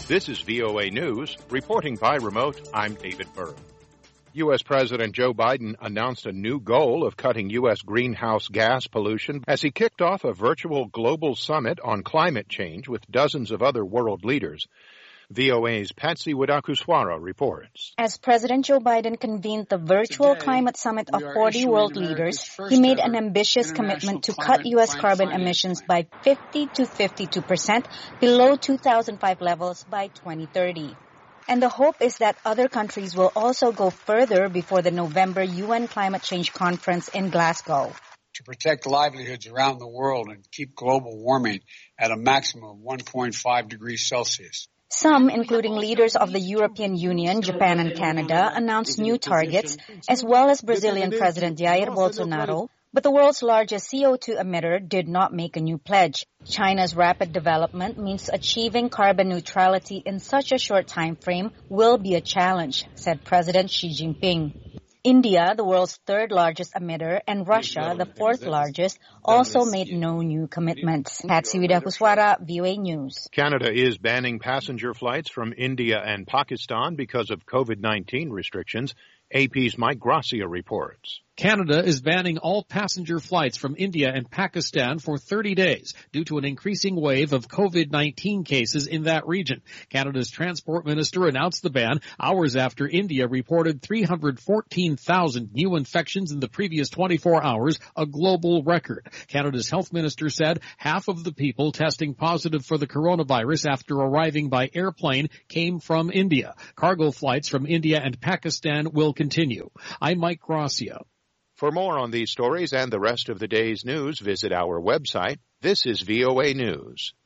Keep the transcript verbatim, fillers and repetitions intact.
This is V O A News. Reporting by remote, I'm David Burr. U S. President Joe Biden announced a new goal of cutting U S greenhouse gas pollution as he kicked off a virtual global summit on climate change with dozens of other world leaders. V O A's Patsy Widakuswara reports. As President Joe Biden convened the virtual Today, climate summit of forty world leaders, he made an ambitious commitment to cut U S carbon emissions by fifty to fifty-two percent below two thousand five levels by twenty thirty. And the hope is that other countries will also go further before the November U N Climate Change Conference in Glasgow. To protect livelihoods around the world and keep global warming at a maximum of one point five degrees Celsius. Some, including leaders of the European Union, Japan and Canada, announced new targets, as well as Brazilian President Jair Bolsonaro, but the world's largest C O two emitter did not make a new pledge. China's rapid development means achieving carbon neutrality in such a short time frame will be a challenge, said President Xi Jinping. India, the world's third largest emitter, and Russia, the fourth largest, also made no new commitments. Patsy Widakuswara, V O A News. Canada is banning passenger flights from India and Pakistan because of COVID nineteen restrictions. A P's Mike Gracia reports. Canada is banning all passenger flights from India and Pakistan for thirty days due to an increasing wave of COVID nineteen cases in that region. Canada's transport minister announced the ban hours after India reported three hundred fourteen thousand new infections in the previous twenty-four hours, a global record. Canada's health minister said half of the people testing positive for the coronavirus after arriving by airplane came from India. Cargo flights from India and Pakistan will continue. I'm Mike Gracia. For more on these stories and the rest of the day's news, visit our website. This is V O A News.